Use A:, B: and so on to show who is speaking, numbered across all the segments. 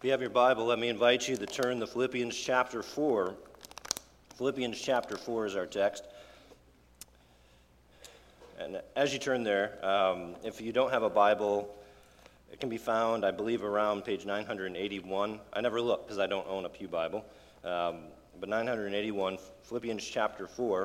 A: If you have your Bible, let me invite you to turn to Philippians chapter 4. Philippians chapter 4 is our text. And as you turn there, if you don't have a Bible, it can be found, I believe, around page 981. I never look because I don't own a pew Bible. But 981, Philippians chapter 4.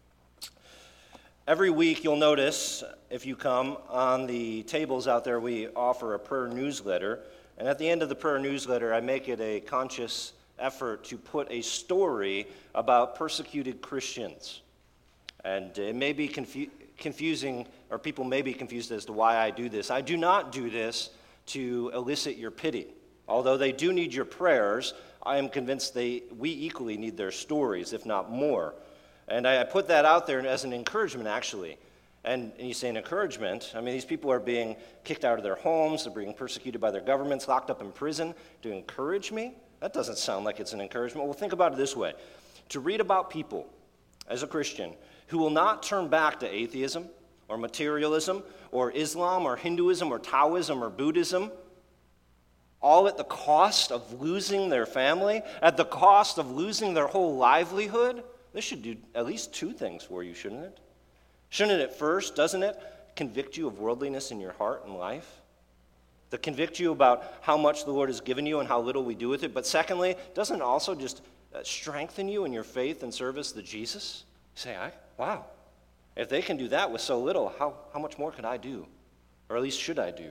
A: Every week you'll notice, if you come, on the tables out there we offer a prayer newsletter. And at the end of the prayer newsletter, I make it a conscious effort to put a story about persecuted Christians. And it may be confusing, or people may be confused as to why I do this. I do not do this to elicit your pity. Although they do need your prayers, I am convinced we equally need their stories, if not more. And I put that out there as an encouragement, actually. And you say an encouragement, I mean, these people are being kicked out of their homes, they're being persecuted by their governments, locked up in prison. To encourage me? That doesn't sound like it's an encouragement. Well, think about it this way. To read about people, as a Christian, who will not turn back to atheism, or materialism, or Islam, or Hinduism, or Taoism, or Buddhism, all at the cost of losing their family, at the cost of losing their whole livelihood, this should do at least two things for you, shouldn't it? Shouldn't it first, doesn't it, convict you of worldliness in your heart and life? To convict you about how much the Lord has given you and how little we do with it. But secondly, doesn't it also just strengthen you in your faith and service to Jesus? You say, wow, if they can do that with so little, how much more could I do? Or at least should I do?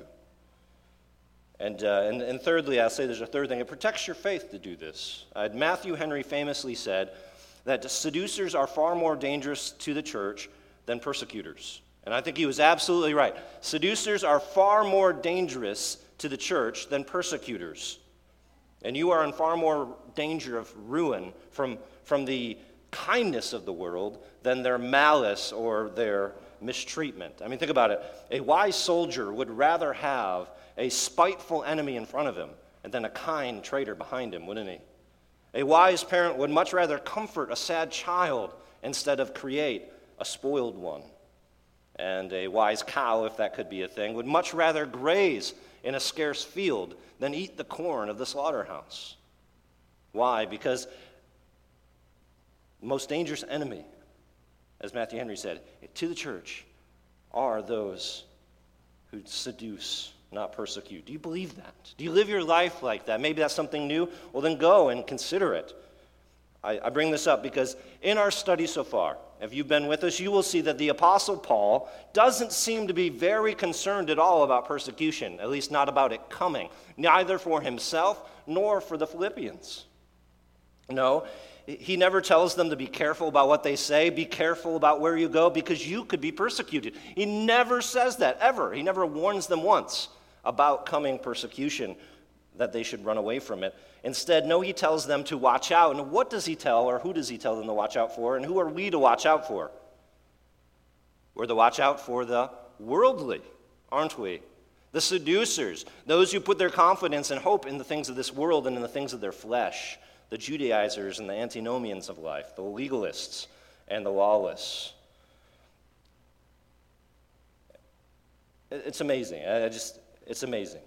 A: And thirdly, I'll say there's a third thing. It protects your faith to do this. Matthew Henry famously said that seducers are far more dangerous to the church than persecutors. And I think he was absolutely right. Seducers are far more dangerous to the church than persecutors. And you are in far more danger of ruin from the kindness of the world than their malice or their mistreatment. I mean, think about it. A wise soldier would rather have a spiteful enemy in front of him than a kind traitor behind him, wouldn't he? A wise parent would much rather comfort a sad child instead of create a spoiled one. And a wise cow, if that could be a thing, would much rather graze in a scarce field than eat the corn of the slaughterhouse. Why? Because the most dangerous enemy, as Matthew Henry said, to the church are those who seduce, not persecute. Do you believe that? Do you live your life like that? Maybe that's something new. Well, then go and consider it. I bring this up because in our study so far, if you've been with us, you will see that the Apostle Paul doesn't seem to be very concerned at all about persecution, at least not about it coming, neither for himself nor for the Philippians. No, he never tells them to be careful about what they say, be careful about where you go, because you could be persecuted. He never says that, ever. He never warns them once about coming persecution, that they should run away from it. Instead, no, he tells them to watch out. And what does he tell, or who does he tell them to watch out for? And who are we to watch out for? We're to watch out for the worldly, aren't we? The seducers, those who put their confidence and hope in the things of this world and in the things of their flesh, the Judaizers and the antinomians of life, the legalists and the lawless. It's amazing. It's amazing.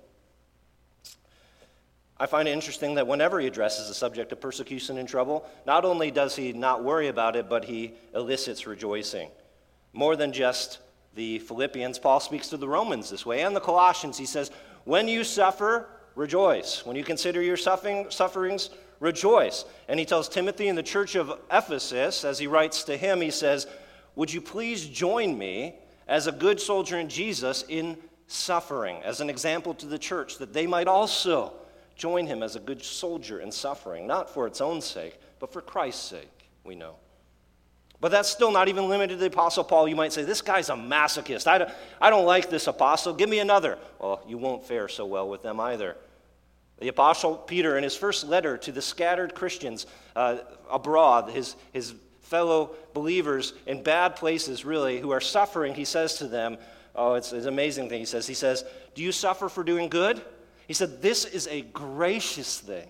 A: I find it interesting that whenever he addresses the subject of persecution and trouble, not only does he not worry about it, but he elicits rejoicing. More than just the Philippians, Paul speaks to the Romans this way, and the Colossians. He says, when you suffer, rejoice. When you consider your sufferings, rejoice. And he tells Timothy in the church of Ephesus, as he writes to him, he says, would you please join me as a good soldier in Jesus in suffering, as an example to the church, that they might also join him as a good soldier in suffering, not for its own sake, but for Christ's sake, we know. But that's still not even limited to the Apostle Paul. You might say, this guy's a masochist. I don't like this apostle. Give me another. Well, you won't fare so well with them either. The Apostle Peter, in his first letter to the scattered Christians abroad, his fellow believers in bad places, really, who are suffering, he says to them, it's an amazing thing he says. He says, do you suffer for doing good? He said, this is a gracious thing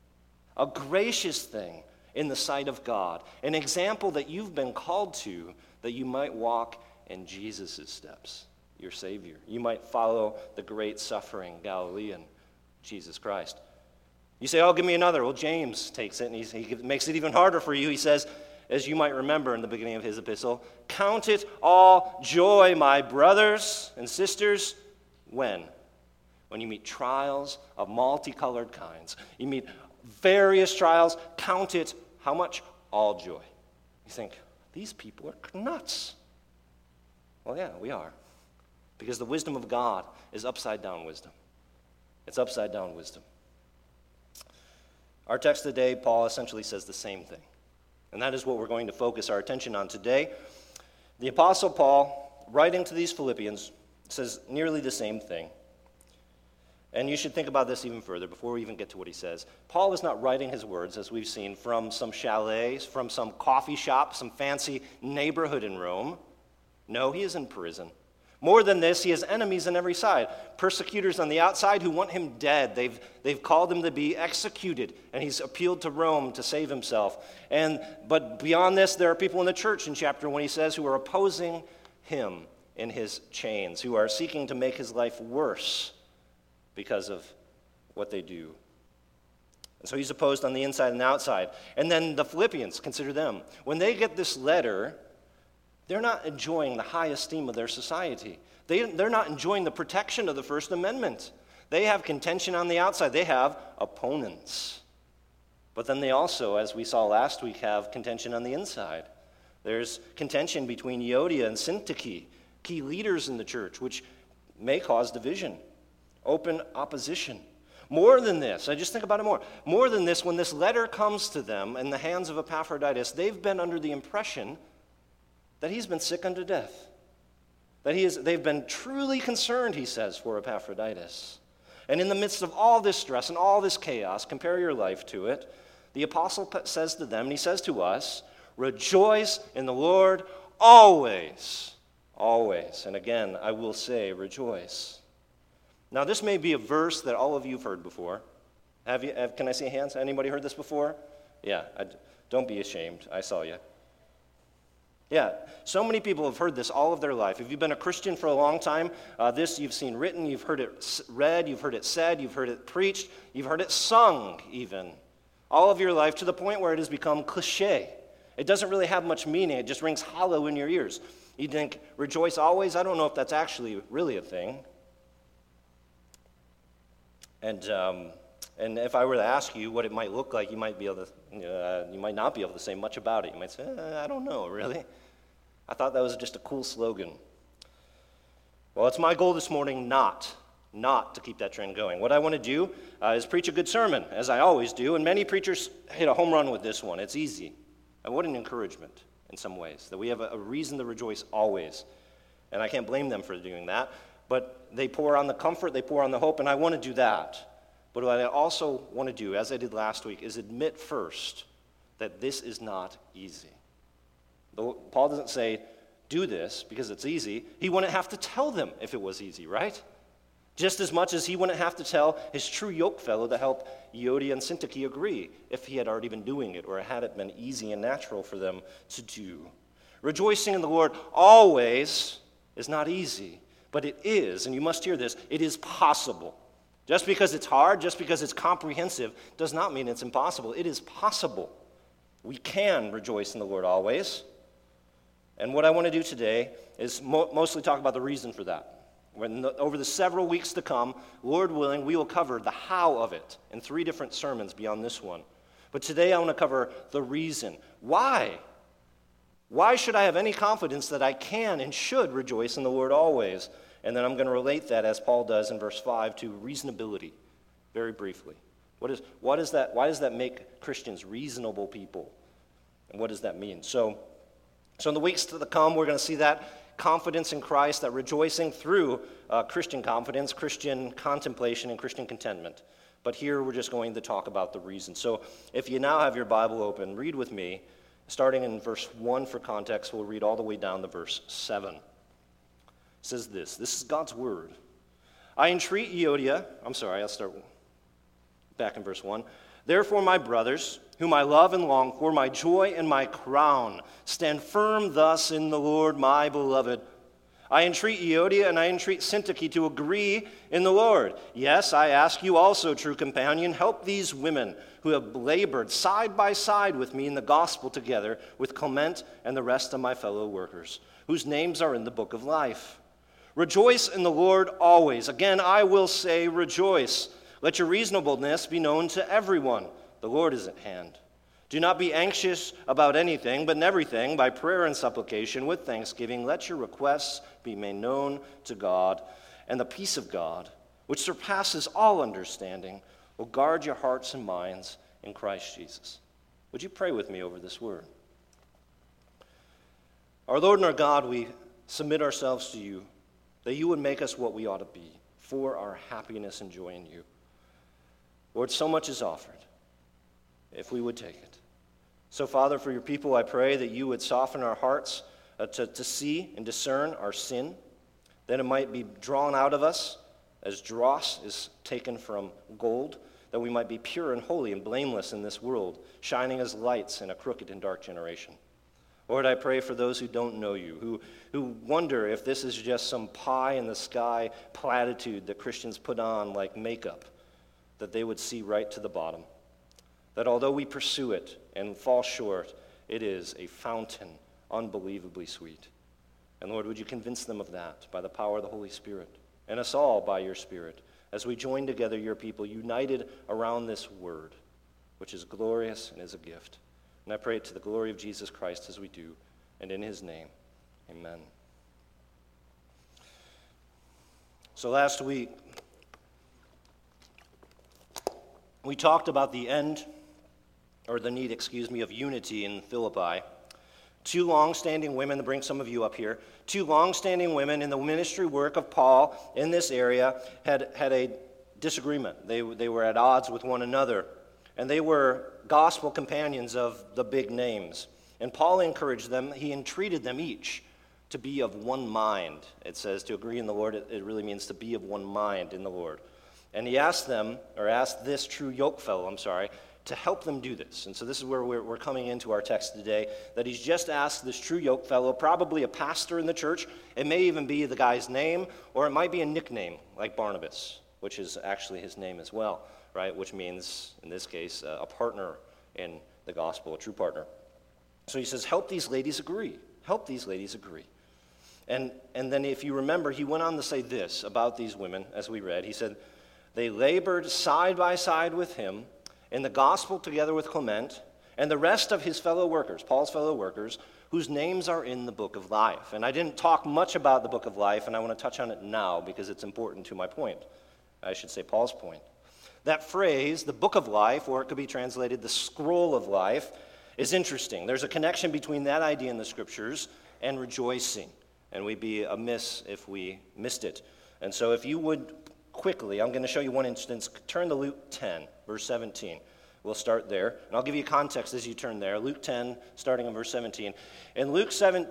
A: in the sight of God, an example that you've been called to, that you might walk in Jesus' steps, your Savior. You might follow the great suffering Galilean, Jesus Christ. You say, oh, give me another. Well, James takes it, and he makes it even harder for you. He says, as you might remember in the beginning of his epistle, count it all joy, my brothers and sisters. When? When you meet trials of multicolored kinds. You meet various trials. Count it, how much? All joy. You think, these people are nuts. Well, yeah, we are. Because the wisdom of God is upside down wisdom. It's upside down wisdom. Our text today, Paul essentially says the same thing. And that is what we're going to focus our attention on today. The Apostle Paul, writing to these Philippians, says nearly the same thing. And you should think about this even further before we even get to what he says. Paul is not writing his words, as we've seen, from some chalets, from some coffee shop, some fancy neighborhood in Rome. No, he is in prison. More than this, he has enemies on every side. Persecutors on the outside who want him dead. They've called him to be executed, and he's appealed to Rome to save himself. But beyond this, there are people in the church in chapter 1, he says, who are opposing him in his chains, who are seeking to make his life worse because of what they do. And so he's opposed on the inside and the outside. And then the Philippians, consider them. When they get this letter, they're not enjoying the high esteem of their society. They're not enjoying the protection of the First Amendment. They have contention on the outside. They have opponents. But then they also, as we saw last week, have contention on the inside. There's contention between Euodia and Syntyche, key leaders in the church, which may cause division, open opposition. More than this, I just think about it more. More than this, when this letter comes to them in the hands of Epaphroditus, they've been under the impression that he's been sick unto death. They've been truly concerned, he says, for Epaphroditus. And in the midst of all this stress and all this chaos, compare your life to it, the apostle says to them, and he says to us, rejoice in the Lord always. Always. And again, I will say, rejoice. Now, this may be a verse that all of you have heard before. Can I see hands? Anybody heard this before? Yeah, don't be ashamed. I saw you. Yeah, so many people have heard this all of their life. If you've been a Christian for a long time, this you've seen written, you've heard it read, you've heard it said, you've heard it preached, you've heard it sung even. All of your life to the point where it has become cliche. It doesn't really have much meaning. It just rings hollow in your ears. You think, rejoice always? I don't know if that's actually really a thing. And if I were to ask you what it might look like, you might not be able to say much about it. You might say, I don't know, really. I thought that was just a cool slogan. Well, it's my goal this morning not to keep that trend going. What I want to do is preach a good sermon, as I always do, and many preachers hit a home run with this one. It's easy. And what an encouragement in some ways, that we have a reason to rejoice always. And I can't blame them for doing that. But they pour on the comfort, they pour on the hope, and I want to do that. But what I also want to do, as I did last week, is admit first that this is not easy. Paul doesn't say, do this because it's easy. He wouldn't have to tell them if it was easy, right? Just as much as he wouldn't have to tell his true yoke fellow to help Euodia and Syntyche agree if he had already been doing it or had it been easy and natural for them to do. Rejoicing in the Lord always is not easy, but it is, and you must hear this, it is possible. Just because it's hard, just because it's comprehensive, does not mean it's impossible. It is possible. We can rejoice in the Lord always. And what I want to do today is mostly talk about the reason for that. Over the several weeks to come, Lord willing, we will cover the how of it in 3 different sermons beyond this one. But today I want to cover the reason. Why? Why should I have any confidence that I can and should rejoice in the Lord always? And then I'm going to relate that, as Paul does in verse 5, to reasonability, very briefly. Why does that make Christians reasonable people? And what does that mean? So in the weeks to come, we're going to see that confidence in Christ, that rejoicing through Christian confidence, Christian contemplation, and Christian contentment. But here we're just going to talk about the reason. So if you now have your Bible open, read with me, starting in verse 1 for context. We'll read all the way down to verse 7. It says this is God's word. I entreat Euodia, I'll start back in verse 1. Therefore, my brothers, whom I love and long for, my joy and my crown, stand firm thus in the Lord, my beloved. I entreat Euodia and I entreat Syntyche to agree in the Lord. Yes, I ask you also, true companion, help these women who have labored side by side with me in the gospel together with Clement and the rest of my fellow workers, whose names are in the book of life. Rejoice in the Lord always. Again, I will say rejoice. Let your reasonableness be known to everyone. The Lord is at hand. Do not be anxious about anything, but in everything, by prayer and supplication, with thanksgiving, let your requests be made known to God, and the peace of God, which surpasses all understanding, will guard your hearts and minds in Christ Jesus. Would you pray with me over this word? Our Lord and our God, we submit ourselves to you, that you would make us what we ought to be for our happiness and joy in you. Lord, so much is offered, if we would take it. So, Father, for your people, I pray that you would soften our hearts to see and discern our sin, that it might be drawn out of us as dross is taken from gold, that we might be pure and holy and blameless in this world, shining as lights in a crooked and dark generation. Lord, I pray for those who don't know you, who wonder if this is just some pie-in-the-sky platitude that Christians put on like makeup, that they would see right to the bottom. That although we pursue it and fall short, it is a fountain unbelievably sweet. And Lord, would you convince them of that by the power of the Holy Spirit, and us all by your Spirit, as we join together your people, united around this word, which is glorious and is a gift. And I pray it to the glory of Jesus Christ as we do, and in his name, amen. So last week, we talked about the need, of unity in Philippi. Two long-standing women, to bring some of you up here, two long-standing women in the ministry work of Paul in this area had a disagreement. They were at odds with one another, and they were gospel companions of the big names. And Paul encouraged them, he entreated them each to be of one mind. It says to agree in the Lord, it really means to be of one mind in the Lord. And he asked this true yoke fellow, to help them do this. And so this is where we're coming into our text today, that he's just asked this true yoke fellow, probably a pastor in the church. It may even be the guy's name, or it might be a nickname, like Barnabas, which is actually his name as well, right? Which means, in this case, a partner in the gospel, a true partner. So he says, help these ladies agree. Help these ladies agree. And then if you remember, he went on to say this about these women, as we read. He said, they labored side by side with him in the gospel together with Clement and the rest of his fellow workers, Paul's fellow workers, whose names are in the book of life. And I didn't talk much about the book of life, and I want to touch on it now because it's important to my point. I should say Paul's point. That phrase, the book of life, or it could be translated the scroll of life, is interesting. There's a connection between that idea in the scriptures and rejoicing, and we'd be amiss if we missed it. And so if you would quickly, I'm going to show you one instance. Turn to Luke 10, verse 17. We'll start there, and I'll give you context as you turn there. Luke 10, starting in verse 17. In Luke 10,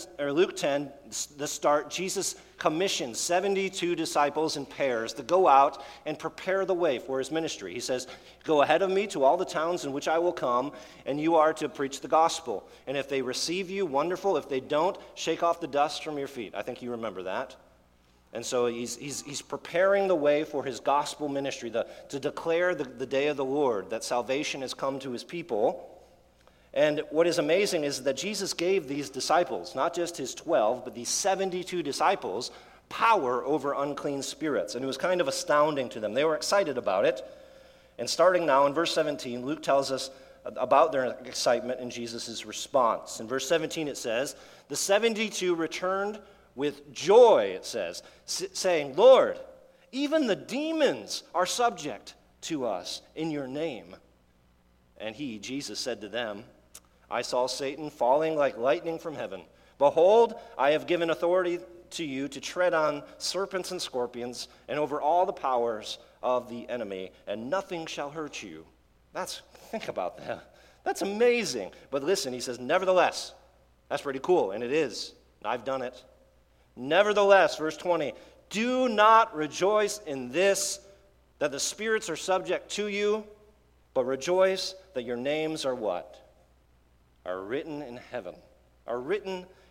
A: the start, Jesus commissions 72 disciples in pairs to go out and prepare the way for his ministry. He says, go ahead of me to all the towns in which I will come, and you are to preach the gospel. And if they receive you, wonderful. If they don't, shake off the dust from your feet. I think you remember that. And so he's preparing the way for his gospel ministry, to declare the day of the Lord, that salvation has come to his people. And what is amazing is that Jesus gave these disciples, not just his 12, but these 72 disciples, power over unclean spirits. And it was kind of astounding to them. They were excited about it. And starting now in verse 17, Luke tells us about their excitement and Jesus' response. In verse 17 it says, the 72 returned with joy, it says, saying, Lord, even the demons are subject to us in your name. And he, Jesus, said to them, I saw Satan falling like lightning from heaven. Behold, I have given authority to you to tread on serpents and scorpions and over all the powers of the enemy, and nothing shall hurt you. Think about that. That's amazing. But listen, he says, nevertheless, that's pretty cool, and it is. I've done it. Nevertheless, verse 20, do not rejoice in this, that the spirits are subject to you, but rejoice that your names are what? Are written in heaven. Are written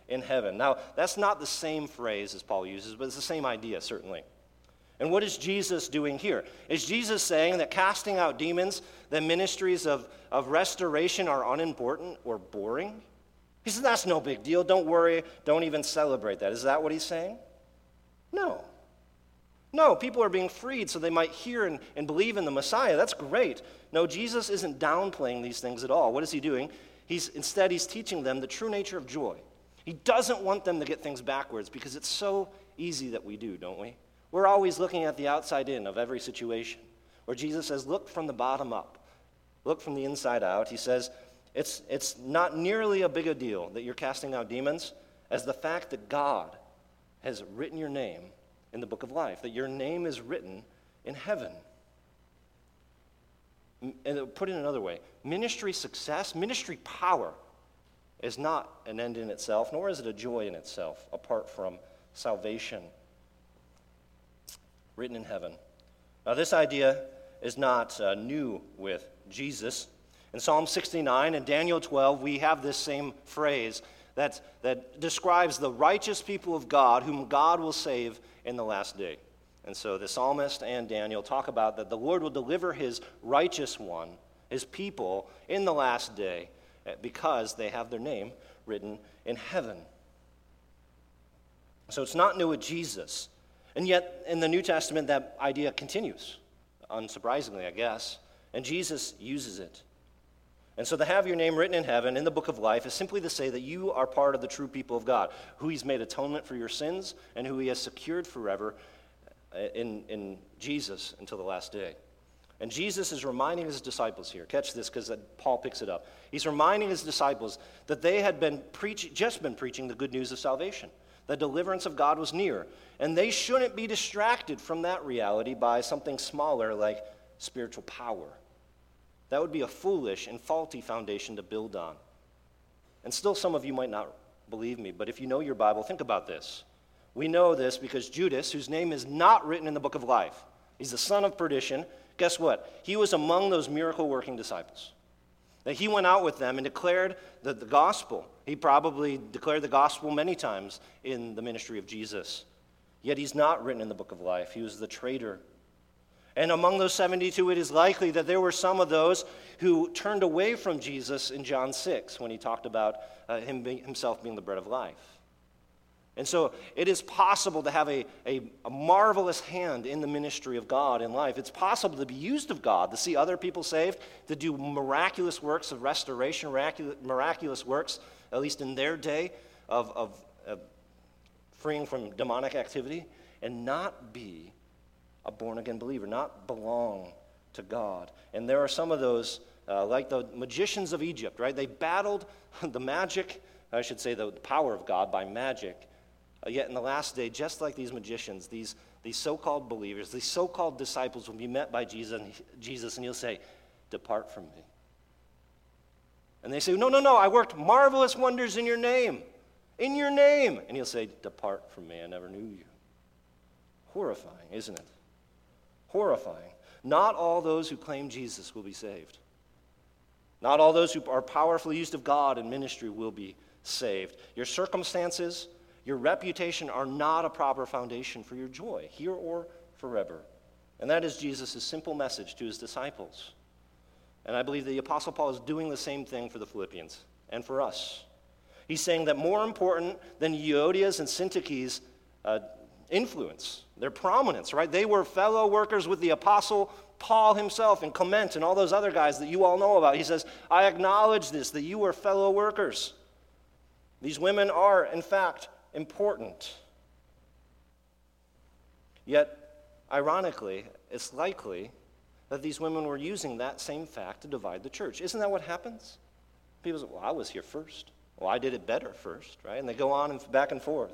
A: in heaven. Now, that's not the same phrase as Paul uses, but it's the same idea, certainly. And what is Jesus doing here? Is Jesus saying that casting out demons, that ministries of restoration are unimportant or boring? He says, that's no big deal. Don't worry. Don't even celebrate that. Is that what he's saying? No. No, people are being freed so they might hear and believe in the Messiah. That's great. No, Jesus isn't downplaying these things at all. What is he doing? Instead, he's teaching them the true nature of joy. He doesn't want them to get things backwards because it's so easy that we do, don't we? We're always looking at the outside in of every situation, where Jesus says, look from the bottom up. Look from the inside out. He says, it's not nearly a big a deal that you're casting out demons as the fact that God has written your name in the book of life, that your name is written in heaven. And put it another way, ministry success, ministry power is not an end in itself, nor is it a joy in itself, apart from salvation written in heaven. Now, this idea is not new with Jesus. In Psalm 69 and Daniel 12, we have this same phrase that describes the righteous people of God whom God will save in the last day. And so the psalmist and Daniel talk about that the Lord will deliver his righteous one, his people, in the last day because they have their name written in heaven. So it's not new with Jesus. And yet, in the New Testament, that idea continues, unsurprisingly, I guess, and Jesus uses it. And so to have your name written in heaven, in the book of life, is simply to say that you are part of the true people of God, who he's made atonement for your sins, and who he has secured forever in Jesus until the last day. And Jesus is reminding his disciples here, catch this because Paul picks it up. He's reminding his disciples that they had just been preaching the good news of salvation. The deliverance of God was near. And they shouldn't be distracted from that reality by something smaller like spiritual power. That would be a foolish and faulty foundation to build on. And still some of you might not believe me, but if you know your Bible, think about this. We know this because Judas, whose name is not written in the book of life, he's the son of perdition. Guess what? He was among those miracle-working disciples. That he went out with them and declared the gospel. He probably declared the gospel many times in the ministry of Jesus. Yet he's not written in the book of life. He was the traitor. And among those 72, it is likely that there were some of those who turned away from Jesus in John 6 when he talked about himself being the bread of life. And so it is possible to have a marvelous hand in the ministry of God in life. It's possible to be used of God, to see other people saved, to do miraculous works of restoration, miraculous works, at least in their day, of freeing from demonic activity, and not be a born-again believer, not belong to God. And there are some of those, like the magicians of Egypt, right? They battled the magic, I should say the power of God by magic. Yet in the last day, just like these magicians, these so-called believers, these so-called disciples will be met by Jesus, and he'll say, "Depart from me." And they say, No, I worked marvelous wonders in your name. In your name. And he'll say, "Depart from me, I never knew you." Horrifying, isn't it? Horrifying. Not all those who claim Jesus will be saved. Not all those who are powerfully used of God in ministry will be saved. Your circumstances, your reputation are not a proper foundation for your joy, here or forever. And that is Jesus' simple message to his disciples. And I believe the Apostle Paul is doing the same thing for the Philippians and for us. He's saying that more important than Euodia's and Syntyche's influence, their prominence, right? They were fellow workers with the Apostle Paul himself and Clement and all those other guys that you all know about. He says, I acknowledge this, that you are fellow workers. These women are, in fact, important. Yet, ironically, it's likely that these women were using that same fact to divide the church. Isn't that what happens? People say, well, I was here first. Well, I did it better first, right? And they go on and back and forth.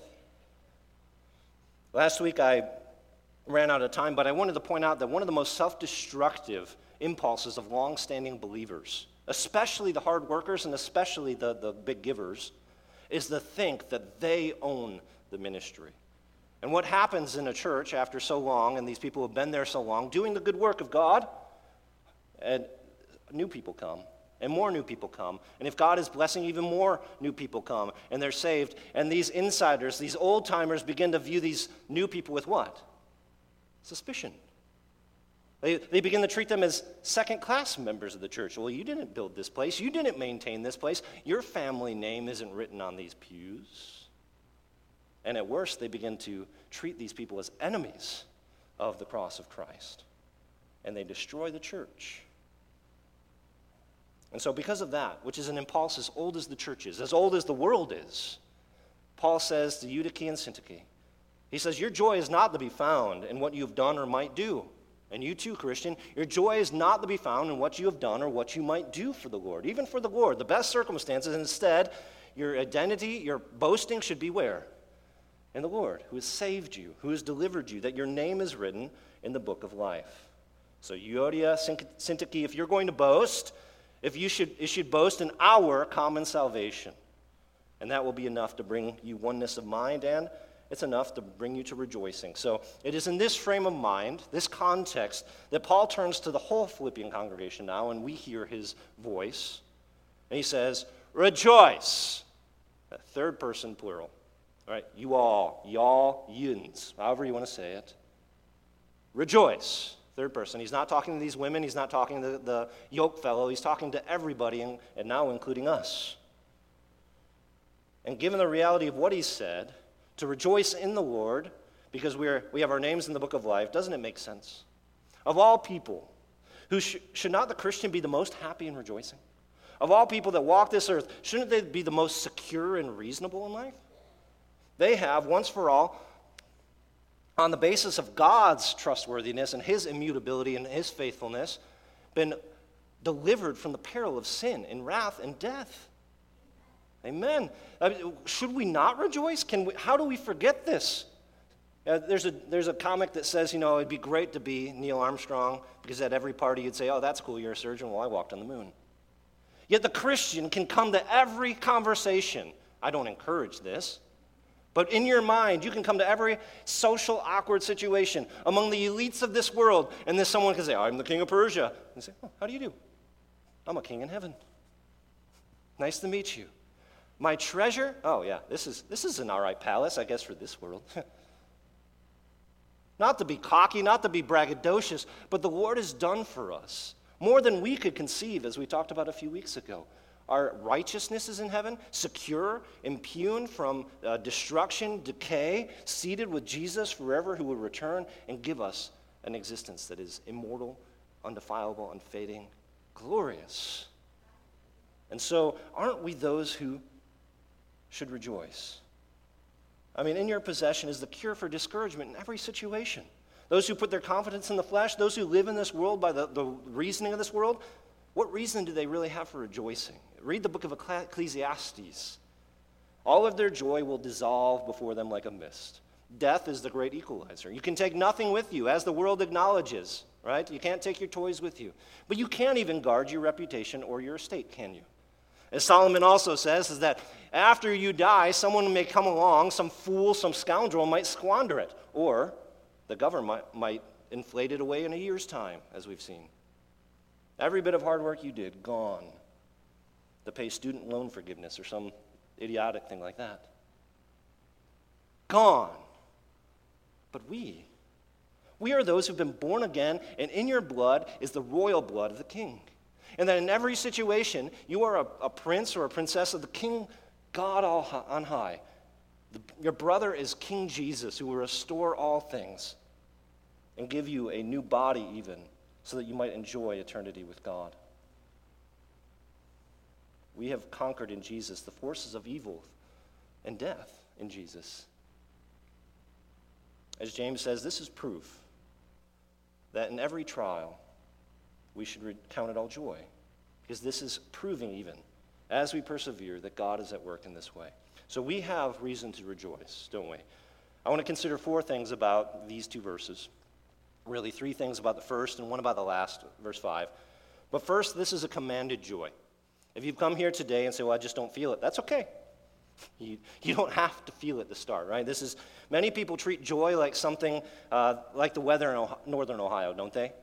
A: Last week I ran out of time, but I wanted to point out that one of the most self-destructive impulses of long-standing believers, especially the hard workers and especially the big givers, is to think that they own the ministry. And what happens in a church after so long, and these people have been there so long, doing the good work of God, and new people come, and more new people come. And if God is blessing, even more new people come, and they're saved. And these insiders, these old-timers, begin to view these new people with what? Suspicion. They begin to treat them as second-class members of the church. Well, you didn't build this place. You didn't maintain this place. Your family name isn't written on these pews. And at worst, they begin to treat these people as enemies of the cross of Christ. And they destroy the church. And so because of that, which is an impulse as old as the church is, as old as the world is, Paul says to Eutyche and Syntyche, he says, your joy is not to be found in what you've done or might do. And you too, Christian, your joy is not to be found in what you have done or what you might do for the Lord. Even for the Lord, the best circumstances. Instead, your identity, your boasting should be where? In the Lord, who has saved you, who has delivered you, that your name is written in the book of life. So Euodia, Syntyche, if you're going to boast, you should boast in our common salvation. And that will be enough to bring you oneness of mind, and it's enough to bring you to rejoicing. So it is in this frame of mind, this context, that Paul turns to the whole Philippian congregation now, and we hear his voice. And he says, rejoice. Third person plural. All right, you all, y'all, yins, however you want to say it. Rejoice. Third person. He's not talking to these women. He's not talking to the yoke fellow. He's talking to everybody, and now including us. And given the reality of what he said, to rejoice in the Lord, because we have our names in the book of life, doesn't it make sense? Of all people, should not the Christian be the most happy and rejoicing? Of all people that walk this earth, shouldn't they be the most secure and reasonable in life? They have, once for all, on the basis of God's trustworthiness and his immutability and his faithfulness, been delivered from the peril of sin and wrath and death. Amen. Should we not rejoice? How do we forget this? There's a comic that says, it'd be great to be Neil Armstrong, because at every party you'd say, oh, that's cool, you're a surgeon. Well, I walked on the moon. Yet the Christian can come to every conversation. I don't encourage this. But in your mind, you can come to every social awkward situation among the elites of this world, and then someone can say, I'm the king of Persia. And say, oh, how do you do? I'm a king in heaven. Nice to meet you. My treasure? Oh, yeah, this is an all right palace, I guess, for this world. Not to be cocky, not to be braggadocious, but the Lord has done for us more than we could conceive, as we talked about a few weeks ago. Our righteousness is in heaven, secure, impugned from destruction, decay, seated with Jesus forever, who will return and give us an existence that is immortal, undefilable, unfading, glorious. And so, aren't we those who should rejoice? I mean, in your possession is the cure for discouragement in every situation. Those who put their confidence in the flesh, those who live in this world by the reasoning of this world, what reason do they really have for rejoicing? Read the book of Ecclesiastes. All of their joy will dissolve before them like a mist. Death is the great equalizer. You can take nothing with you, as the world acknowledges, right? You can't take your toys with you. But you can't even guard your reputation or your estate, can you? As Solomon also says, is that after you die, someone may come along, some fool, some scoundrel might squander it, or the government might inflate it away in a year's time, as we've seen. Every bit of hard work you did, gone. To pay student loan forgiveness or some idiotic thing like that. Gone. But we are those who've been born again, and in your blood is the royal blood of the King. And that in every situation, you are a prince or a princess of the King, God on high. Your brother is King Jesus, who will restore all things and give you a new body even, so that you might enjoy eternity with God. We have conquered in Jesus the forces of evil and death in Jesus. As James says, this is proof that in every trial we should count it all joy, because this is proving even, as we persevere, that God is at work in this way. So we have reason to rejoice, don't we? I want to consider 4 things about these 2 verses. Really, 3 things about the first and 1 about the last, verse 5. But first, this is a commanded joy. If you've come here today and say, well, I just don't feel it, that's okay. You don't have to feel it to start, right? Many people treat joy like something like the weather in northern Ohio, don't they?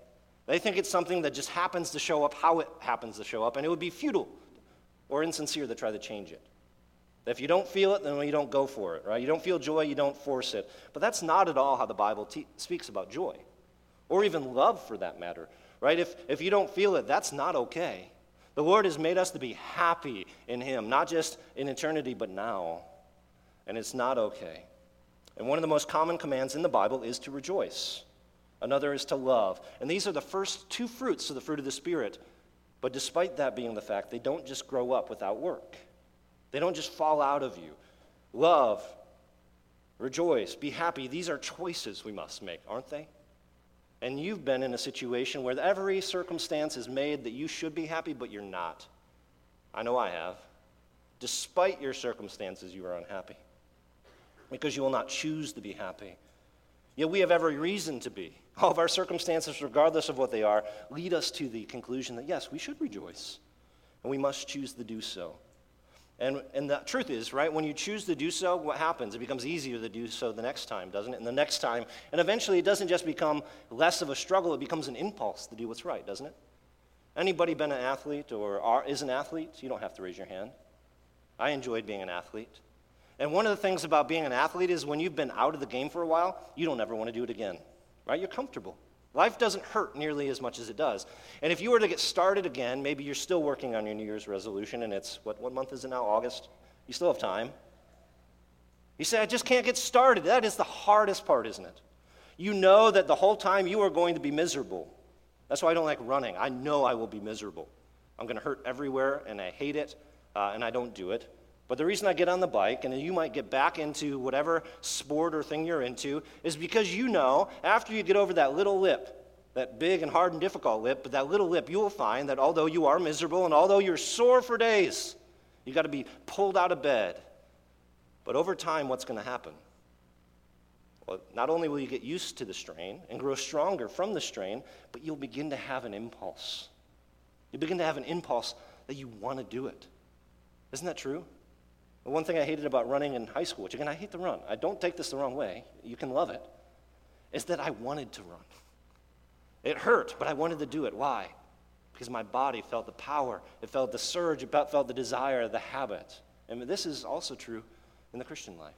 A: They think it's something that just happens to show up how it happens to show up, and it would be futile or insincere to try to change it. If you don't feel it, then you don't go for it, right? You don't feel joy, you don't force it. But that's not at all how the Bible speaks about joy, or even love for that matter, right? If you don't feel it, that's not okay. The Lord has made us to be happy in Him, not just in eternity, but now. And it's not okay. And one of the most common commands in the Bible is to rejoice. Another is to love. And these are the first two fruits of the fruit of the Spirit. But despite that being the fact, they don't just grow up without work. They don't just fall out of you. Love, rejoice, be happy. These are choices we must make, aren't they? And you've been in a situation where every circumstance is made that you should be happy, but you're not. I know I have. Despite your circumstances, you are unhappy because you will not choose to be happy. Yet we have every reason to be. All of our circumstances, regardless of what they are, lead us to the conclusion that, yes, we should rejoice, and we must choose to do so. And the truth is, right, when you choose to do so, what happens? It becomes easier to do so the next time, doesn't it? And the next time. And eventually it doesn't just become less of a struggle, it becomes an impulse to do what's right, doesn't it? Anybody been an athlete or is an athlete? You don't have to raise your hand. I enjoyed being an athlete. And one of the things about being an athlete is when you've been out of the game for a while, you don't ever want to do it again, right? You're comfortable. Life doesn't hurt nearly as much as it does. And if you were to get started again, maybe you're still working on your New Year's resolution, and it's, what month is it now, August? You still have time. You say, I just can't get started. That is the hardest part, isn't it? You know that the whole time you are going to be miserable. That's why I don't like running. I know I will be miserable. I'm going to hurt everywhere, and I hate it, and I don't do it. But the reason I get on the bike, and you might get back into whatever sport or thing you're into, is because you know after you get over that little lip, that big and hard and difficult lip, but that little lip, you will find that although you are miserable and although you're sore for days, you got to be pulled out of bed. But over time, what's going to happen? Well, not only will you get used to the strain and grow stronger from the strain, but you'll begin to have an impulse. You begin to have an impulse that you want to do it. Isn't that true? The one thing I hated about running in high school, which again, I hate to run. I don't take this the wrong way. You can love it. Is that I wanted to run. It hurt, but I wanted to do it. Why? Because my body felt the power. It felt the surge. It felt the desire, the habit. And this is also true in the Christian life.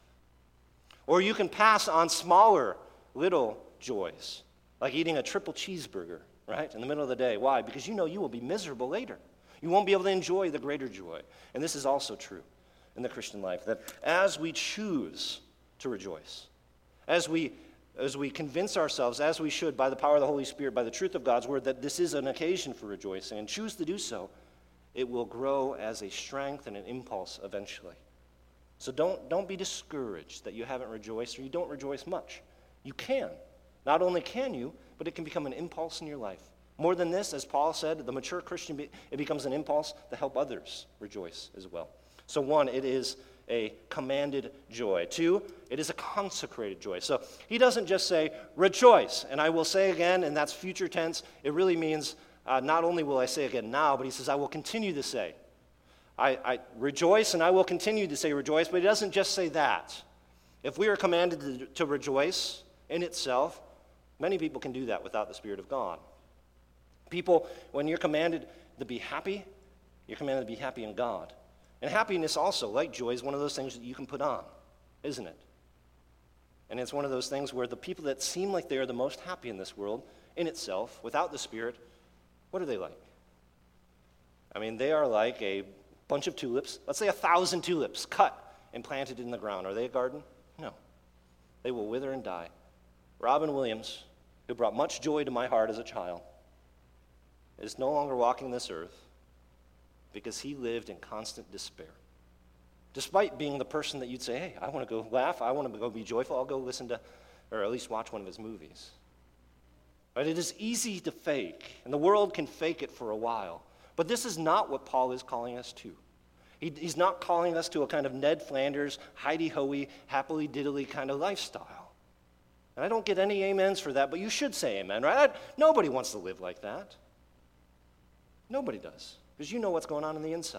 A: Or you can pass on smaller, little joys, like eating a triple cheeseburger, right, in the middle of the day. Why? Because you know you will be miserable later. You won't be able to enjoy the greater joy. And this is also true in the Christian life, that as we choose to rejoice, as we convince ourselves, as we should, by the power of the Holy Spirit, by the truth of God's word, that this is an occasion for rejoicing, and choose to do so, it will grow as a strength and an impulse eventually. So don't be discouraged that you haven't rejoiced or you don't rejoice much. You can. Not only can you, but it can become an impulse in your life. More than this, as Paul said, the mature Christian, it becomes an impulse to help others rejoice as well. So 1, it is a commanded joy. 2, it is a consecrated joy. So he doesn't just say, rejoice. And I will say again, and that's future tense. It really means not only will I say again now, but he says, I will continue to say. I rejoice and I will continue to say rejoice, but he doesn't just say that. If we are commanded to rejoice in itself, many people can do that without the Spirit of God. People, when you're commanded to be happy, you're commanded to be happy in God. And happiness also, like joy, is one of those things that you can put on, isn't it? And it's one of those things where the people that seem like they are the most happy in this world, in itself, without the Spirit, what are they like? I mean, they are like a bunch of tulips. Let's say 1,000 tulips cut and planted in the ground. Are they a garden? No. They will wither and die. Robin Williams, who brought much joy to my heart as a child, is no longer walking this earth because he lived in constant despair. Despite being the person that you'd say, hey, I want to go laugh, I want to go be joyful, I'll go listen to, or at least watch one of his movies. But it is easy to fake, and the world can fake it for a while. But this is not what Paul is calling us to. He's not calling us to a kind of Ned Flanders, Heidi-Hoey, happily diddly kind of lifestyle. And I don't get any amens for that, but you should say amen, right? Nobody wants to live like that. Nobody does, because you know what's going on the inside.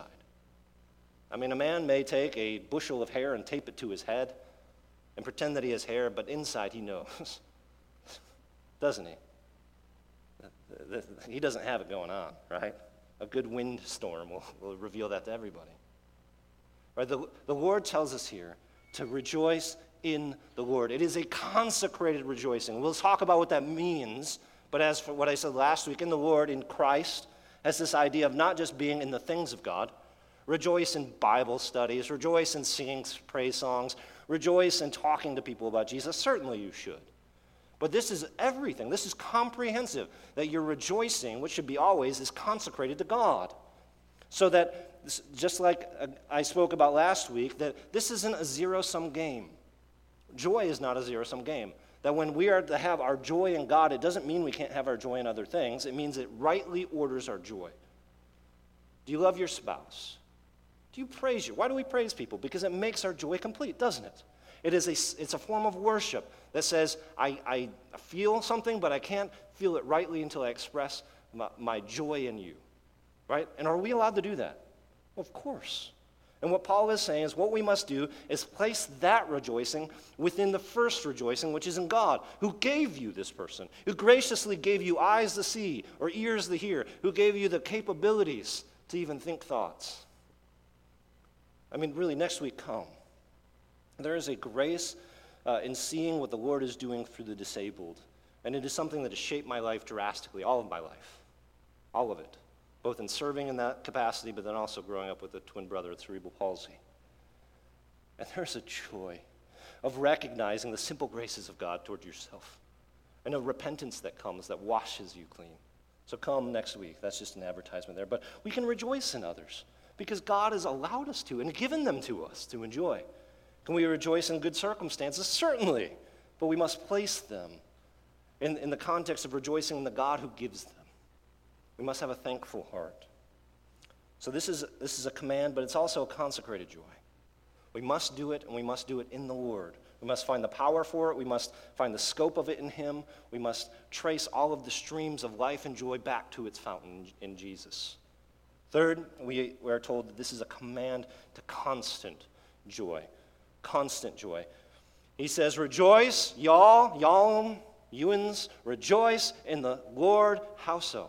A: I mean, a man may take a bushel of hair and tape it to his head and pretend that he has hair, but inside he knows, doesn't he? he doesn't have it going on, right? A good windstorm will reveal that to everybody. Right? The Lord tells us here to rejoice in the Lord. It is a consecrated rejoicing. We'll talk about what that means, but as for what I said last week, in the Lord, in Christ, has this idea of not just being in the things of God. Rejoice in Bible studies, rejoice in singing praise songs, rejoice in talking to people about Jesus. Certainly you should. But this is everything. This is comprehensive, that your rejoicing, which should be always, is consecrated to God. So that, just like I spoke about last week, that this isn't a zero-sum game. Joy is not a zero-sum game. That when we are to have our joy in God, it doesn't mean we can't have our joy in other things. It means it rightly orders our joy. Do you love your spouse? Do you praise you? Why do we praise people? Because it makes our joy complete, doesn't it? It's a form of worship that says, I feel something, but I can't feel it rightly until I express my joy in you. Right? And are we allowed to do that? Well, of course. And what Paul is saying is what we must do is place that rejoicing within the first rejoicing, which is in God, who gave you this person, who graciously gave you eyes to see or ears to hear, who gave you the capabilities to even think thoughts. I mean, really, next week come. There is a grace in seeing what the Lord is doing through the disabled. And it is something that has shaped my life drastically, all of my life. All of it. Both in serving in that capacity, but then also growing up with a twin brother with cerebral palsy. And there's a joy of recognizing the simple graces of God toward yourself. And a repentance that comes that washes you clean. So come next week. That's just an advertisement there. But we can rejoice in others. Because God has allowed us to and given them to us to enjoy. Can we rejoice in good circumstances? Certainly. But we must place them in the context of rejoicing in the God who gives them. We must have a thankful heart. So this is a command, but it's also a consecrated joy. We must do it, and we must do it in the Lord. We must find the power for it. We must find the scope of it in Him. We must trace all of the streams of life and joy back to its fountain in Jesus. Third, we are told that this is a command to constant joy. Constant joy. He says, rejoice, y'all, youans, rejoice in the Lord. How so?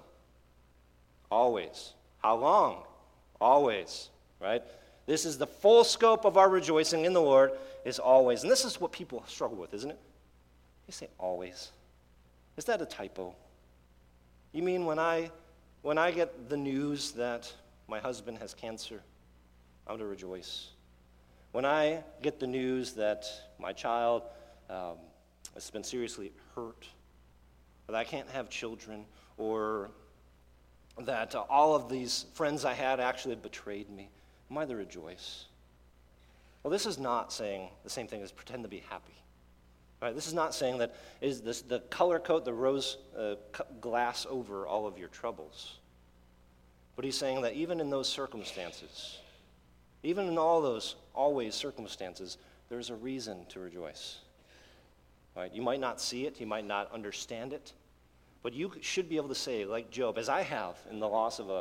A: Always. How long? Always, right? This is the full scope of our rejoicing in the Lord is always. And this is what people struggle with, isn't it? They say always. Is that a typo? You mean when I get the news that my husband has cancer, I'm to rejoice. When I get the news that my child has been seriously hurt, or that I can't have children, or that all of these friends I had actually betrayed me, am I to rejoice? Well, this is not saying the same thing as pretend to be happy. Right? This is not saying that is this the color coat, the rose glass over all of your troubles. But he's saying that even in those circumstances, even in all those always circumstances, there's a reason to rejoice. Right? You might not see it, you might not understand it, but you should be able to say, like Job, as I have in the loss of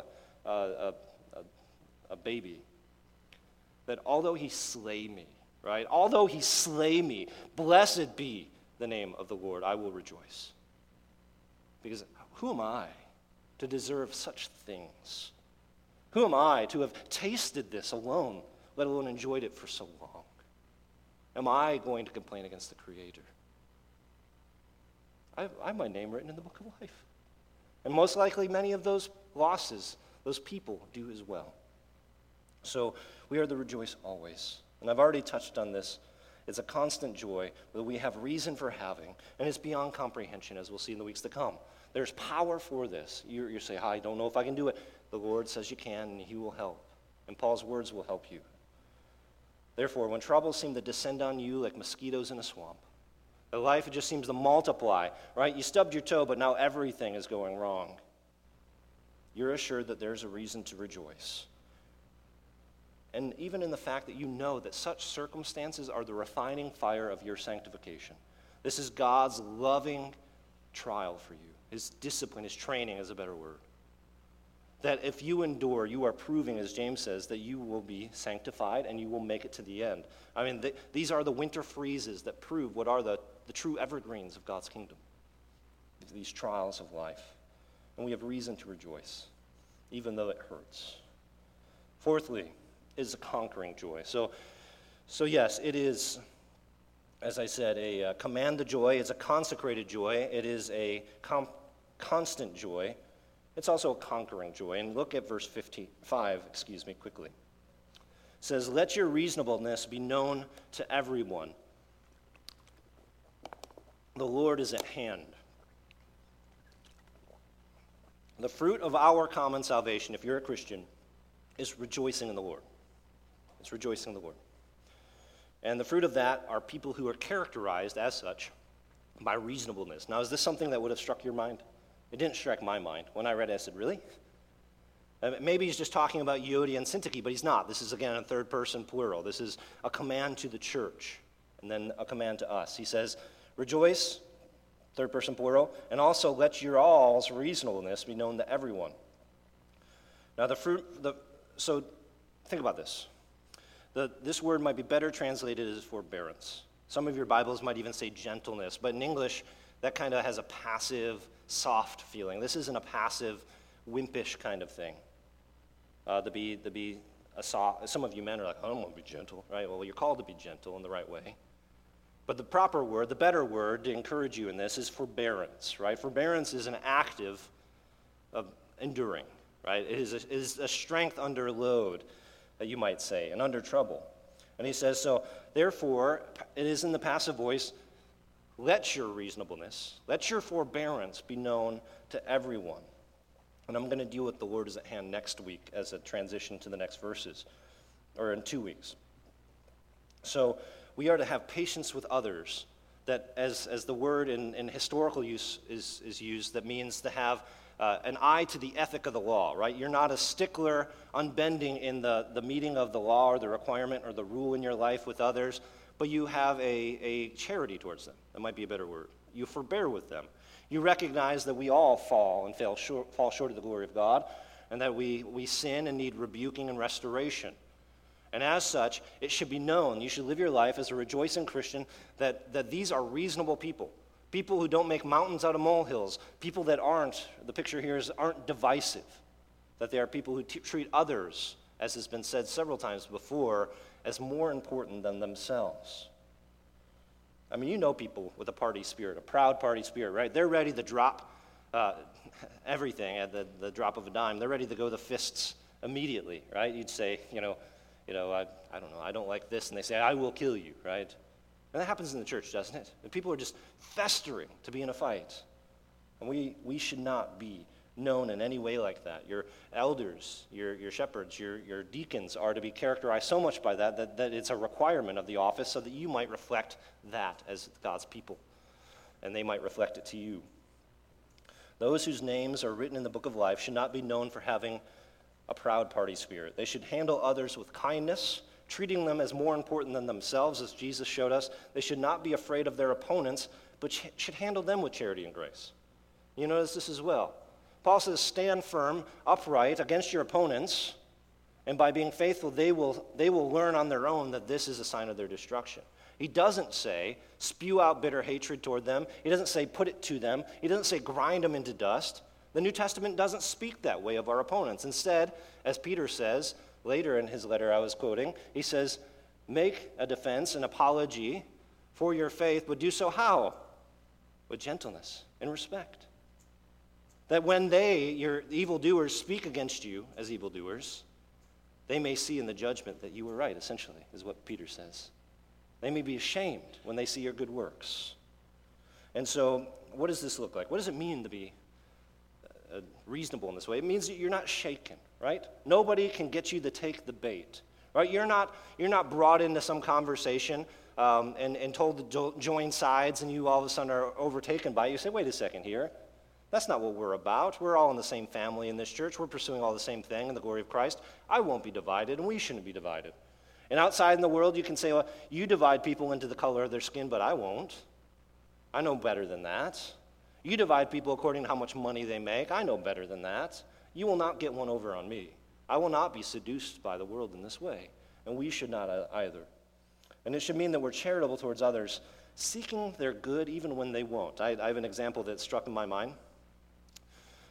A: a baby, that although he slay me, right? Although he slay me, blessed be the name of the Lord, I will rejoice. Because who am I to deserve such things? Who am I to have tasted this alone, let alone enjoyed it for so long? Am I going to complain against the Creator? I have my name written in the book of life. And most likely many of those losses, those people do as well. So we are to rejoice always. And I've already touched on this. It's a constant joy that we have reason for having, and it's beyond comprehension, as we'll see in the weeks to come. There's power for this. You say, I don't know if I can do it. The Lord says you can, and He will help. And Paul's words will help you. Therefore, when troubles seem to descend on you like mosquitoes in a swamp, the life just seems to multiply, right? You stubbed your toe, but now everything is going wrong. You're assured that there's a reason to rejoice. And even in the fact that you know that such circumstances are the refining fire of your sanctification. This is God's loving trial for you. His discipline, His training is a better word. That if you endure, you are proving, as James says, that you will be sanctified and you will make it to the end. I mean, these are the winter freezes that prove what are the true evergreens of God's kingdom. These trials of life. and we have reason to rejoice, even though it hurts. Fourthly, is a conquering joy. So yes, it is, as I said, a command to joy. It's a consecrated joy. It is a constant joy. It's also a conquering joy. And look at verse 5, quickly. It says, "Let your reasonableness be known to everyone. The Lord is at hand." The fruit of our common salvation, if you're a Christian, is rejoicing in the Lord. It's rejoicing in the Lord. And the fruit of that are people who are characterized as such by reasonableness. Now, is this something that would have struck your mind? It didn't strike my mind. When I read it, I said, really? Maybe he's just talking about Euodia and Syntyche, but he's not. This is, again, a third person plural. This is a command to the church, and then a command to us. He says, rejoice, third person plural, and also let your all's reasonableness be known to everyone. Now, so think about this. This word might be better translated as forbearance. Some of your Bibles might even say gentleness, but in English, that kind of has a passive, soft feeling. This isn't a passive, wimpish kind of thing. To be a soft. Some of you men are like, I don't want to be gentle, right? Well, you're called to be gentle in the right way. But the proper word, the better word to encourage you in this is forbearance, right? Forbearance is an active of enduring, right? It is a strength under load, you might say, and under trouble. And he says, so therefore, it is in the passive voice, let your reasonableness, let your forbearance be known to everyone. And I'm going to deal with the Lord is at hand next week as a transition to the next verses, or in 2 weeks. So we are to have patience with others, that as the word in historical use is used, that means to have an eye to the ethic of the law, right? You're not a stickler, unbending in the meeting of the law or the requirement or the rule in your life with others, but you have a charity towards them. That might be a better word. You forbear with them. You recognize that we all fall and fall short of the glory of God, and that we sin and need rebuking and restoration. And as such, it should be known, you should live your life as a rejoicing Christian, that these are reasonable people. People who don't make mountains out of molehills. People that the picture here aren't divisive. That they are people who treat others, as has been said several times before, as more important than themselves. I mean, you know people with a party spirit, a proud party spirit, right? They're ready to drop everything at the drop of a dime. They're ready to go to fists immediately, right? You'd say, I don't know, I don't like this, and they say, I will kill you, right? And that happens in the church, doesn't it? And people are just festering to be in a fight. And we should not be known in any way like that. Your elders, your shepherds, your deacons are to be characterized so much by that it's a requirement of the office so that you might reflect that as God's people. And they might reflect it to you. Those whose names are written in the book of life should not be known for having a proud party spirit. They should handle others with kindness, treating them as more important than themselves, as Jesus showed us. They should not be afraid of their opponents, but should handle them with charity and grace. You notice this as well. Paul says, stand firm, upright against your opponents, and by being faithful, they will learn on their own that this is a sign of their destruction. He doesn't say, spew out bitter hatred toward them. He doesn't say, put it to them. He doesn't say, grind them into dust. The New Testament doesn't speak that way of our opponents. Instead, as Peter says, later in his letter I was quoting, he says, make a defense, an apology for your faith, but do so how? With gentleness and respect. That when your evildoers, speak against you as evildoers, they may see in the judgment that you were right, essentially, is what Peter says. They may be ashamed when they see your good works. And so, what does this look like? What does it mean to be reasonable in this way? It means that you're not shaken, right? Nobody can get you to take the bait, right? You're not brought into some conversation and told to join sides, and you all of a sudden are overtaken by it. You say, wait a second here. That's not what we're about. We're all in the same family in this church. We're pursuing all the same thing in the glory of Christ. I won't be divided, and we shouldn't be divided. And outside in the world, you can say, well, you divide people into the color of their skin, but I won't. I know better than that. You divide people according to how much money they make. I know better than that. You will not get one over on me. I will not be seduced by the world in this way, and we should not either. And it should mean that we're charitable towards others, seeking their good even when they won't. I have an example that struck in my mind.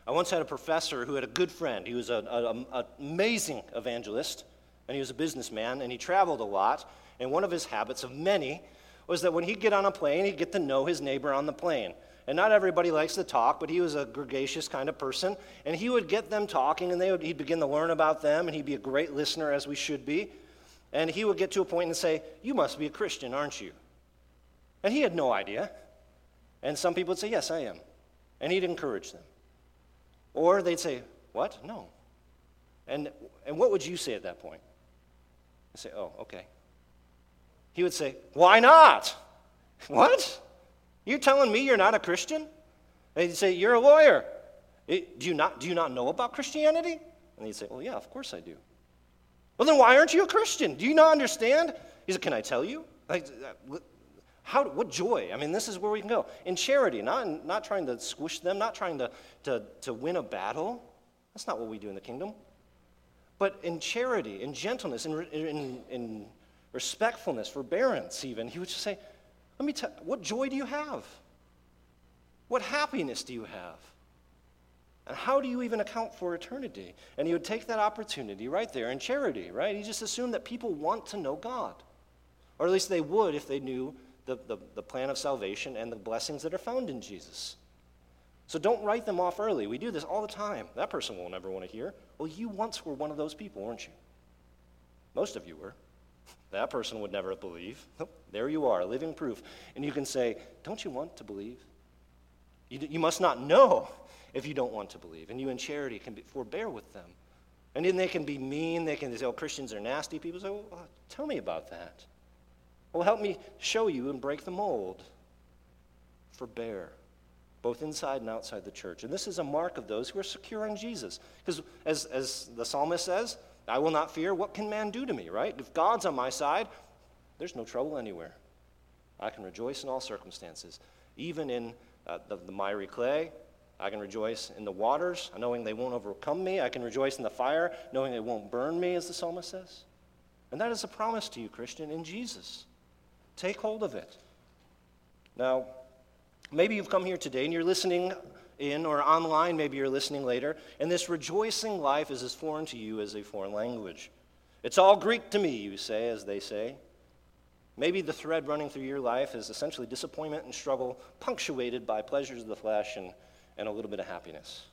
A: I once had a professor who had a good friend. He was an amazing evangelist, and he was a businessman, and he traveled a lot. And one of his habits of many was that when he'd get on a plane, he'd get to know his neighbor on the plane. And not everybody likes to talk, but he was a gregarious kind of person. And he would get them talking, and he'd begin to learn about them, and he'd be a great listener, as we should be. And he would get to a point and say, "You must be a Christian, aren't you?" And he had no idea. And some people would say, "Yes, I am." And he'd encourage them. Or they'd say, "What? No." And what would you say at that point? I'd say, "Oh, okay." He would say, "Why not?" "What? You're telling me you're not a Christian?" And he'd say, "You're a lawyer. Do you not know about Christianity?" And he'd say, "Well, yeah, of course I do." "Well, then why aren't you a Christian? Do you not understand?" He said, "Can I tell you?" Like, what joy. I mean, this is where we can go. In charity, not trying to squish them, not trying to win a battle. That's not what we do in the kingdom. But in charity, in gentleness, in respectfulness, forbearance even, he would just say, "Let me tell you, what joy do you have? What happiness do you have? And how do you even account for eternity?" And he would take that opportunity right there in charity, right? He just assumed that people want to know God. Or at least they would if they knew the plan of salvation and the blessings that are found in Jesus. So don't write them off early. We do this all the time. That person will never want to hear. Well, you once were one of those people, weren't you? Most of you were. That person would never believe. Oh, there you are, living proof. And you can say, "Don't you want to believe? You must not know if you don't want to believe." And you in charity can forbear with them. And then they can be mean. They can say, "Oh, Christians are nasty." People say, "Well, tell me about that." "Well, help me show you and break the mold." Forbear, both inside and outside the church. And this is a mark of those who are secure in Jesus. Because as the psalmist says, "I will not fear. What can man do to me?" Right? If God's on my side, there's no trouble anywhere. I can rejoice in all circumstances. Even in the miry clay, I can rejoice in the waters, knowing they won't overcome me. I can rejoice in the fire, knowing they won't burn me, as the psalmist says. And that is a promise to you, Christian, in Jesus. Take hold of it. Now, maybe you've come here today and you're listening in or online, maybe you're listening later, and this rejoicing life is as foreign to you as a foreign language. It's all Greek to me, you say, as they say. Maybe the thread running through your life is essentially disappointment and struggle, punctuated by pleasures of the flesh and a little bit of happiness.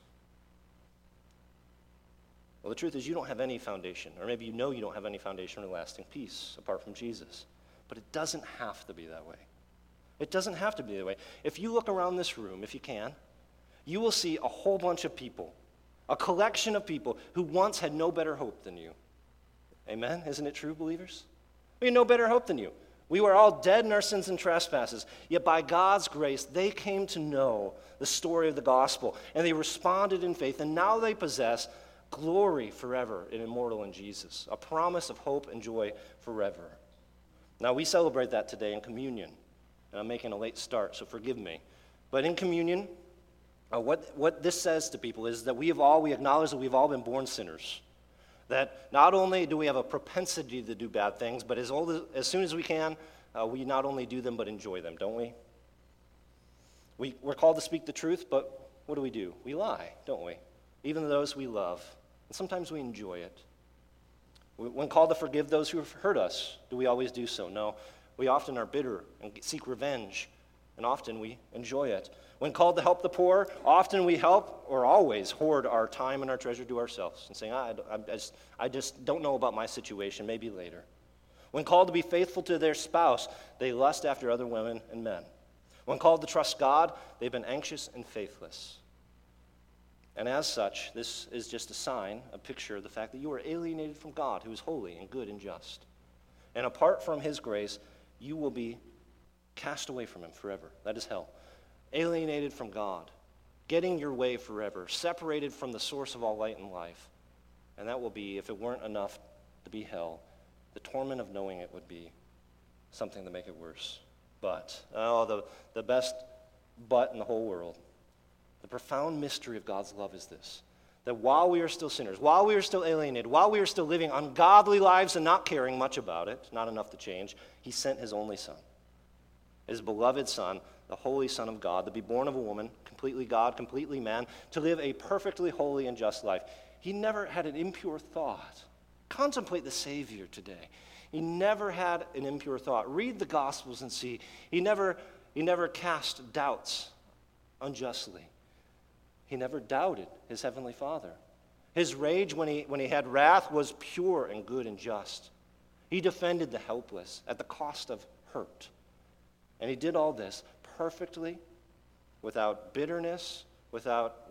A: Well, the truth is you don't have any foundation, or maybe you know you don't have any foundation for lasting peace apart from Jesus. But it doesn't have to be that way. It doesn't have to be that way. If you look around this room, if you can, you will see a whole bunch of people, a collection of people who once had no better hope than you. Amen? Isn't it true, believers? We had no better hope than you. We were all dead in our sins and trespasses, yet by God's grace, they came to know the story of the gospel, and they responded in faith, and now they possess glory forever and immortal in Jesus, a promise of hope and joy forever. Now, we celebrate that today in communion, and I'm making a late start, so forgive me. But in communion, what this says to people is that we acknowledge that we've all been born sinners. That not only do we have a propensity to do bad things, but as soon as we can, we not only do them, but enjoy them, don't we? We're called to speak the truth, but what do? We lie, don't we? Even those we love. And sometimes we enjoy it. When called to forgive those who have hurt us, do we always do so? No. We often are bitter and seek revenge, and often we enjoy it. When called to help the poor, often we help, or always hoard our time and our treasure to ourselves and saying, I just don't know about my situation, maybe later. When called to be faithful to their spouse, they lust after other women and men. When called to trust God, they've been anxious and faithless. And as such, this is just a sign, a picture of the fact that you are alienated from God, who is holy and good and just. And apart from his grace, you will be cast away from him forever. That is hell. Alienated from God, getting your way forever, separated from the source of all light and life. And that will be, if it weren't enough to be hell, the torment of knowing it would be something to make it worse. But, the best but in the whole world. The profound mystery of God's love is this, that while we are still sinners, while we are still alienated, while we are still living ungodly lives and not caring much about it, not enough to change, he sent his only Son, his beloved Son, the Holy Son of God, to be born of a woman, completely God, completely man, to live a perfectly holy and just life. He never had an impure thought. Contemplate the Savior today. He never had an impure thought. Read the Gospels and see. He never cast doubts unjustly. He never doubted his heavenly Father. His rage when he had wrath was pure and good and just. He defended the helpless at the cost of hurt. And he did all this perfectly, without bitterness, without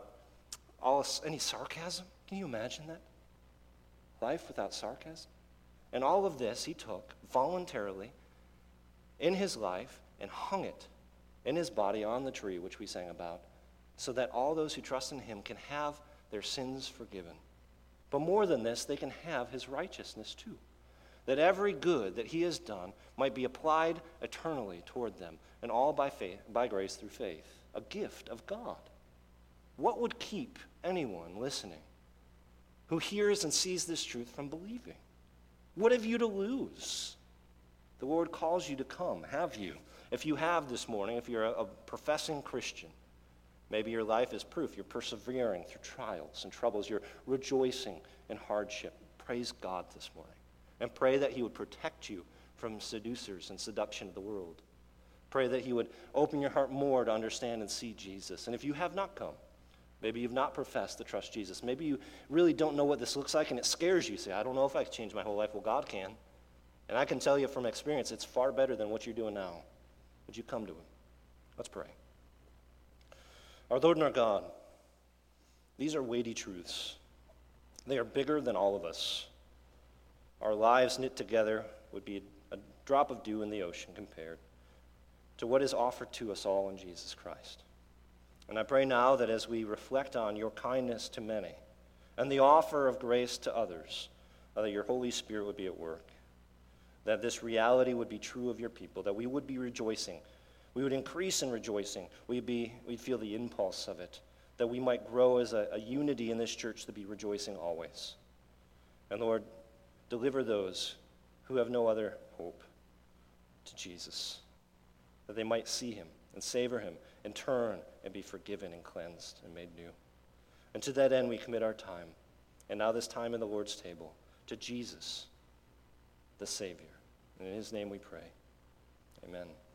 A: any sarcasm. Can you imagine that? Life without sarcasm? And all of this he took voluntarily in his life and hung it in his body on the tree, which we sang about, so that all those who trust in him can have their sins forgiven. But more than this, they can have his righteousness too. That every good that he has done might be applied eternally toward them, and all by faith, by grace through faith, a gift of God. What would keep anyone listening who hears and sees this truth from believing? What have you to lose? The Lord calls you to come. Have you? If you have this morning, if you're a professing Christian, maybe your life is proof. You're persevering through trials and troubles. You're rejoicing in hardship. Praise God this morning. And pray that he would protect you from seducers and seduction of the world. Pray that he would open your heart more to understand and see Jesus. And if you have not come, maybe you've not professed to trust Jesus. Maybe you really don't know what this looks like and it scares you. You say, I don't know if I can change my whole life. Well, God can. And I can tell you from experience, it's far better than what you're doing now. Would you come to him? Let's pray. Our Lord and our God, these are weighty truths. They are bigger than all of us. Our lives knit together would be a drop of dew in the ocean compared to what is offered to us all in Jesus Christ. And I pray now that as we reflect on your kindness to many and the offer of grace to others, that your Holy Spirit would be at work, that this reality would be true of your people, that we would be rejoicing. We would increase in rejoicing. We'd feel the impulse of it, that we might grow as a unity in this church to be rejoicing always. And Lord, deliver those who have no other hope to Jesus, that they might see him and savor him and turn and be forgiven and cleansed and made new. And to that end we commit our time, and now this time in the Lord's table, to Jesus, the Savior. And in his name we pray. Amen.